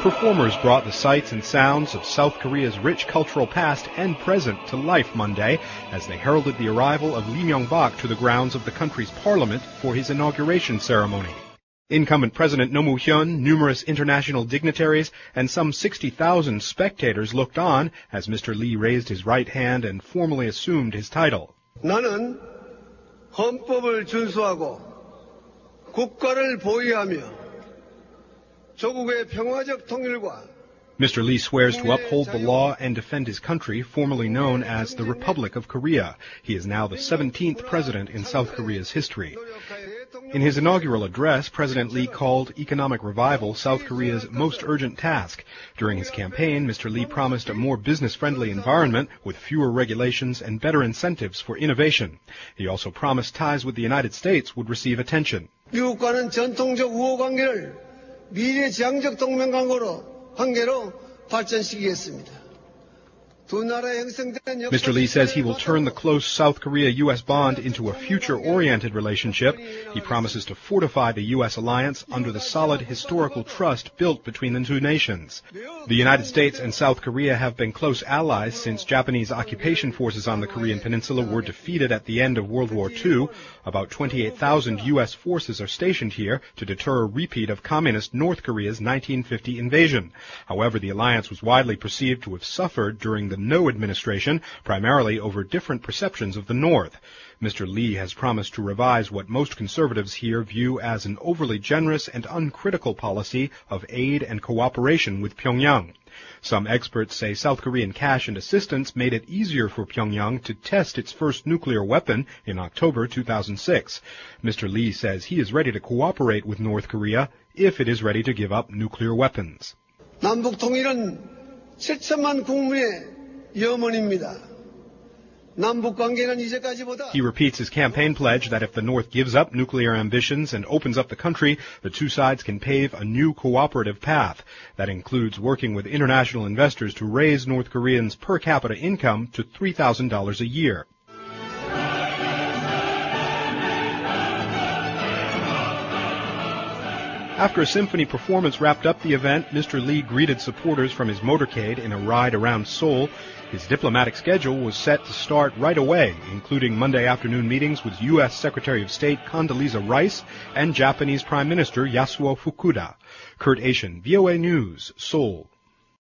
Performers brought the sights and sounds of South Korea's rich cultural past and present to life Monday as they heralded the arrival of Lee Myung-bak to the grounds of the country's parliament for his inauguration ceremony. Incumbent President Roh Moo-hyun, numerous international dignitaries, and some 60,000 spectators looked on as Mr. Lee raised his right hand and formally assumed his title. 나는 헌법을 준수하고 국가를 보위하며 조국의 평화적 통일과 Mr. Lee swears to uphold the law and defend his country, formerly known as the Republic of Korea. He is now the 17th president in South Korea's history. In his inaugural address, President Lee called economic revival South Korea's most urgent task. During his campaign, Mr. Lee promised a more business-friendly environment with fewer regulations and better incentives for innovation. He also promised ties with the United States would receive attention. 미국과는 전통적 우호 관계를 미래지향적 관계로 발전시키겠습니다. Mr. Lee says he will turn the close South Korea-U.S. bond into a future-oriented relationship. He promises to fortify the U.S. alliance under the solid historical trust built between the two nations. The United States and South Korea have been close allies since Japanese occupation forces on the Korean peninsula were defeated at the end of World War II. About 28,000 U.S. forces are stationed here to deter a repeat of communist North Korea's 1950 invasion. However, the alliance was widely perceived to have suffered during the No administration, primarily over different perceptions of the North. Mr. Lee has promised to revise what most conservatives here view as an overly generous and uncritical policy of aid and cooperation with Pyongyang. Some experts say South Korean cash and assistance made it easier for Pyongyang to test its first nuclear weapon in October 2006. Mr. Lee says he is ready to cooperate with North Korea if it is ready to give up nuclear weapons. 남북 통일은 7천만 국민의 염원입니다. He repeats his campaign pledge that if the North gives up nuclear ambitions and opens up the country, the two sides can pave a new cooperative path. That includes working with international investors to raise North Koreans' per capita income to $3,000 a year. After a symphony performance wrapped up the event, Mr. Lee greeted supporters from his motorcade in a ride around Seoul. His diplomatic schedule was set to start right away, including Monday afternoon meetings with U.S. Secretary of State Condoleezza Rice and Japanese Prime Minister Yasuo Fukuda. Kurt Asian, VOA News, Seoul.